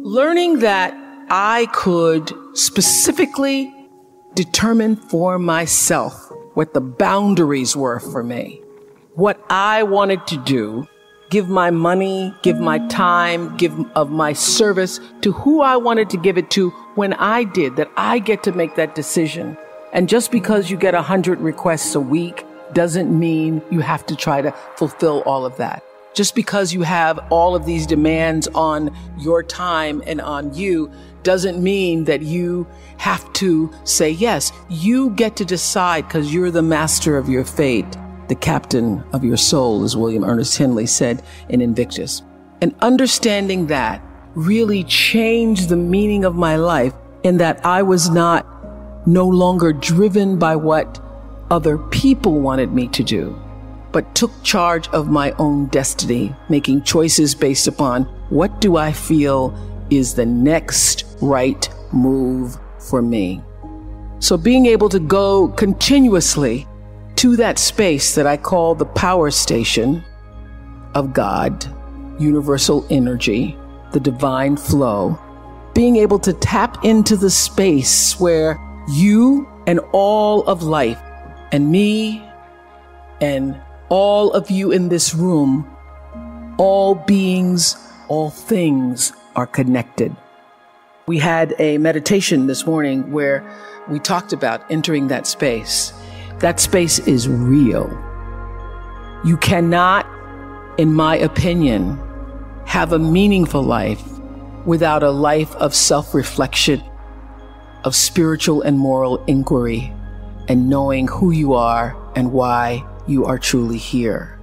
learning that I could specifically determine for myself what the boundaries were for me, what I wanted to do, give my money, give my time, give of my service to who I wanted to give it to when I did, that I get to make that decision. And just because you get 100 requests a week doesn't mean you have to try to fulfill all of that. Just because you have all of these demands on your time and on you doesn't mean that you have to say yes. You get to decide because you're the master of your fate, the captain of your soul, as William Ernest Henley said in Invictus. And understanding that really changed the meaning of my life, in that I was no longer driven by what other people wanted me to do, but took charge of my own destiny, making choices based upon what do I feel is the next right move for me. So being able to go continuously to that space that I call the power station of God, universal energy, the divine flow, being able to tap into the space where you and all of life and me and all of you in this room, all beings, all things are connected. We had a meditation this morning where we talked about entering that space. That space is real. You cannot, in my opinion, have a meaningful life without a life of self-reflection, of spiritual and moral inquiry, and knowing who you are and why you are truly here.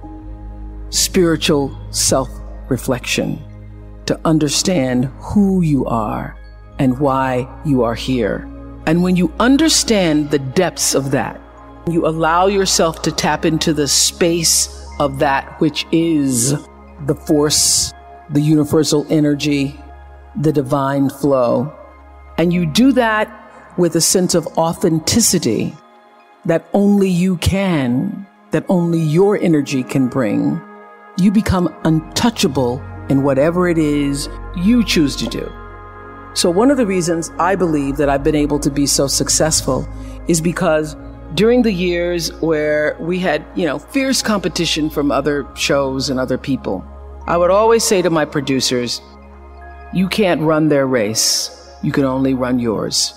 Spiritual self-reflection, to understand who you are and why you are here. And when you understand the depths of that, you allow yourself to tap into the space of that which is the force, the universal energy, the divine flow. And you do that with a sense of authenticity that only you can, that only your energy can bring. You become untouchable in whatever it is you choose to do. So one of the reasons I believe that I've been able to be so successful is because during the years where we had, fierce competition from other shows and other people, I would always say to my producers, you can't run their race. You can only run yours.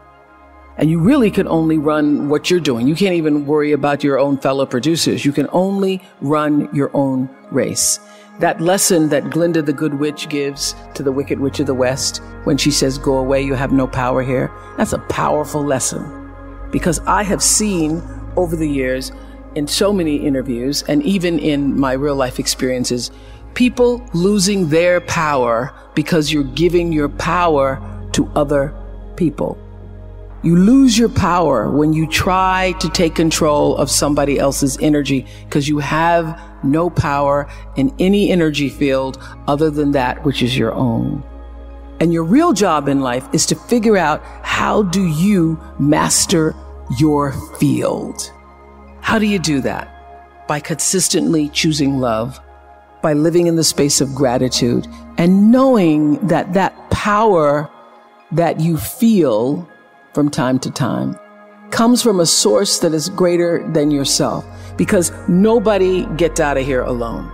And you really can only run what you're doing. You can't even worry about your own fellow producers. You can only run your own race. That lesson that Glinda the Good Witch gives to the Wicked Witch of the West when she says, go away, you have no power here. That's a powerful lesson, because I have seen over the years in so many interviews and even in my real life experiences, people losing their power because you're giving your power to other people. You lose your power when you try to take control of somebody else's energy, because you have no power in any energy field other than that which is your own. And your real job in life is to figure out, how do you master your field? How do you do that? By consistently choosing love, by living in the space of gratitude, and knowing that that power that you feel from time to time comes from a source that is greater than yourself, because nobody gets out of here alone.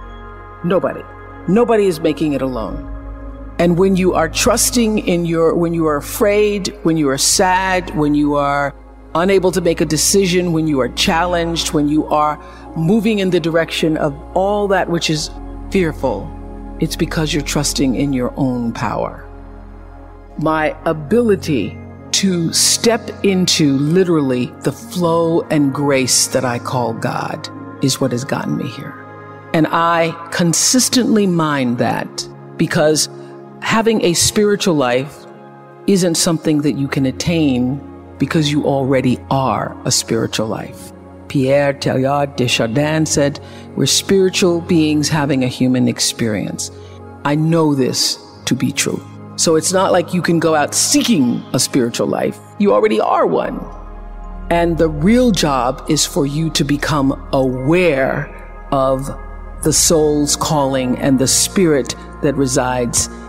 Nobody is making it alone. And when you are trusting when you are afraid, when you are sad, when you are unable to make a decision, when you are challenged, when you are moving in the direction of all that which is fearful, it's because you're trusting in your own power. My ability to step into literally the flow and grace that I call God is what has gotten me here. And I consistently mind that, because having a spiritual life isn't something that you can attain because you already are a spiritual life. Pierre Teilhard de Chardin said, we're spiritual beings having a human experience. I know this to be true. So it's not like you can go out seeking a spiritual life. You already are one. And the real job is for you to become aware of the soul's calling and the spirit that resides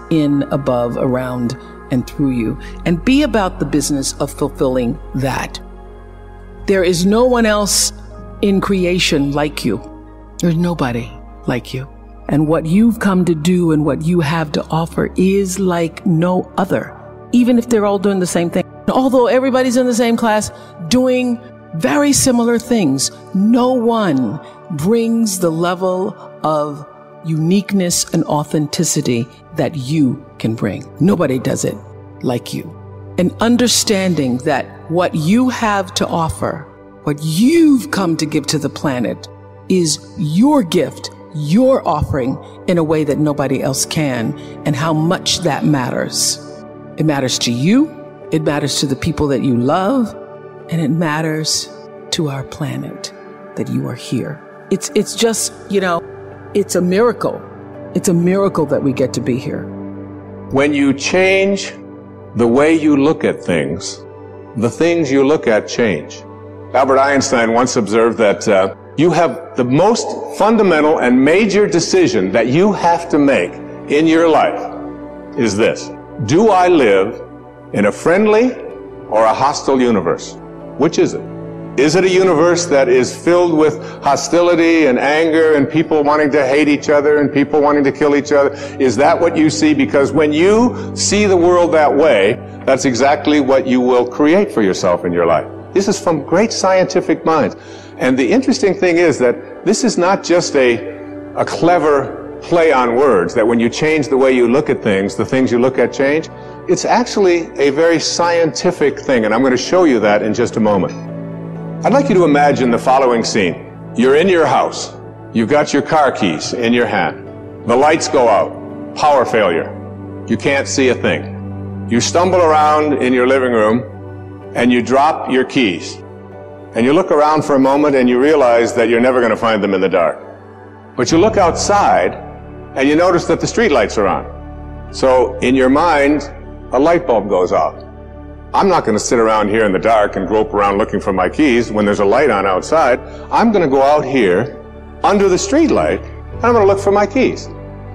in, above, around, and through you. And be about the business of fulfilling that. There is no one else in creation like you. There's nobody like you. And what you've come to do and what you have to offer is like no other, even if they're all doing the same thing. Although everybody's in the same class doing very similar things, no one brings the level of uniqueness and authenticity that you can bring. Nobody does it like you. And understanding that what you have to offer, what you've come to give to the planet, is your gift, your offering in a way that nobody else can, and how much that matters. It matters to you, it matters to the people that you love, and it matters to our planet that you are here. It's just, it's a miracle. It's a miracle that we get to be here. When you change the way you look at things, the things you look at change. Albert Einstein once observed that you have the most fundamental and major decision that you have to make in your life is this: do I live in a friendly or a hostile universe? Which is it? Is it a universe that is filled with hostility and anger and people wanting to hate each other and people wanting to kill each other? Is that what you see? Because when you see the world that way, that's exactly what you will create for yourself in your life. This is from great scientific minds. And the interesting thing is that this is not just a clever play on words, that when you change the way you look at things, the things you look at change. It's actually a very scientific thing, and I'm going to show you that in just a moment. I'd like you to imagine the following scene. You're in your house. You've got your car keys in your hand. The lights go out. Power failure. You can't see a thing. You stumble around in your living room and you drop your keys. And you look around for a moment and you realize that you're never going to find them in the dark. But you look outside and you notice that the street lights are on. So in your mind, a light bulb goes off. I'm not going to sit around here in the dark and grope around looking for my keys when there's a light on outside. I'm going to go out here under the street light and I'm going to look for my keys.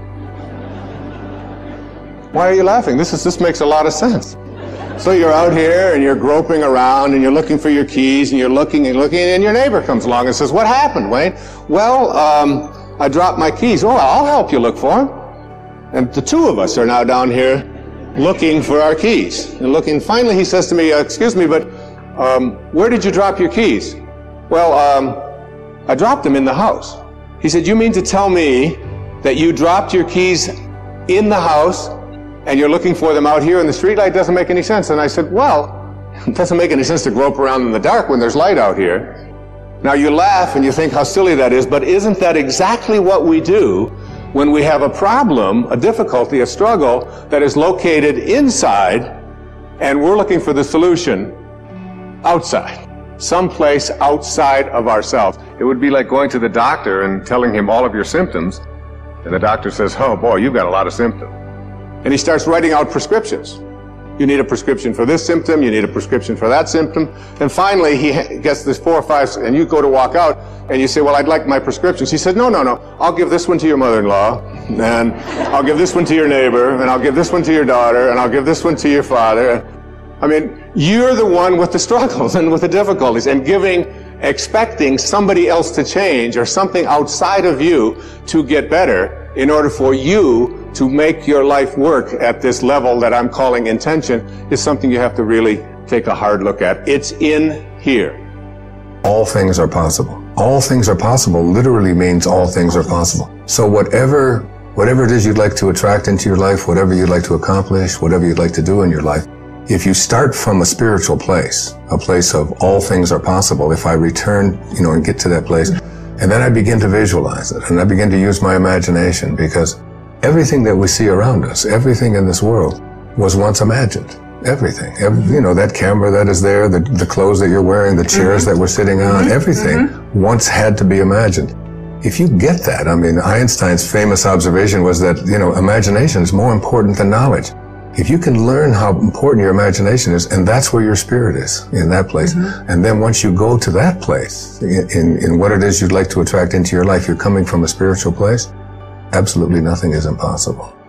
Why are you laughing? This makes a lot of sense. So you're out here and you're groping around and you're looking for your keys and you're looking and looking, and your neighbor comes along and says, "What happened, Wayne?" "Well, I dropped my keys." "Oh, I'll help you look for them." And the two of us are now down here looking for our keys and looking. Finally, he says to me, "Excuse me, but where did you drop your keys?" "Well, I dropped them in the house." He said, "You mean to tell me that you dropped your keys in the house and you're looking for them out here in the streetlight? Doesn't make any sense." And I said, "Well, it doesn't make any sense to grope around in the dark when there's light out here." Now you laugh and you think how silly that is, but isn't that exactly what we do when we have a problem, a difficulty, a struggle that is located inside, and we're looking for the solution outside, someplace outside of ourselves? It would be like going to the doctor and telling him all of your symptoms, and the doctor says, "Oh boy, you've got a lot of symptoms." And he starts writing out prescriptions. You need a prescription for this symptom, you need a prescription for that symptom. And finally, he gets this 4 or 5, and you go to walk out, and you say, "Well, I'd like my prescriptions." He said, No, I'll give this one to your mother-in-law, and I'll give this one to your neighbor, and I'll give this one to your daughter, and I'll give this one to your father. I mean, you're the one with the struggles and with the difficulties, and expecting somebody else to change or something outside of you to get better in order for you to make your life work at this level that I'm calling intention is something you have to really take a hard look at. It's in here. All things are possible. All things are possible literally means all things are possible. So whatever it is you'd like to attract into your life, whatever you'd like to accomplish, whatever you'd like to do in your life, if you start from a spiritual place, a place of all things are possible, if I return, and get to that place, and then I begin to visualize it, and I begin to use my imagination, because everything that we see around us, everything in this world was once imagined. Everything. That camera that is there, the clothes that you're wearing, the chairs that we're sitting on, everything once had to be imagined. If you get that, Einstein's famous observation was that, imagination is more important than knowledge. If you can learn how important your imagination is, and that's where your spirit is, in that place, and then once you go to that place, in what it is you'd like to attract into your life, you're coming from a spiritual place, absolutely nothing is impossible.